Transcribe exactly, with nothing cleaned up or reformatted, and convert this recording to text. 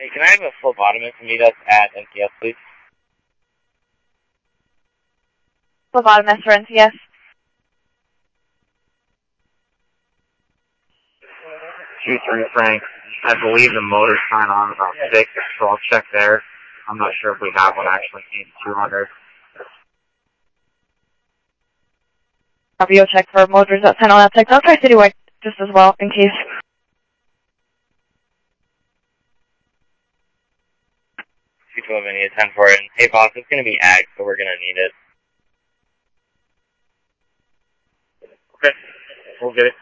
Hey, can I have a phlebotomist meet us at N T S, please? Phlebotomist for N T S. two three Frank. I believe the motor's turned on about six, so I'll check there. I'm not sure if we have one actually in two hundred. Copy, you'll check for motors at ten on that text. I'll try citywide just as well, in case. two twelve, I need a ten for it. And, hey, boss, it's going to be ag, so we're going to need it. Okay, we'll get it.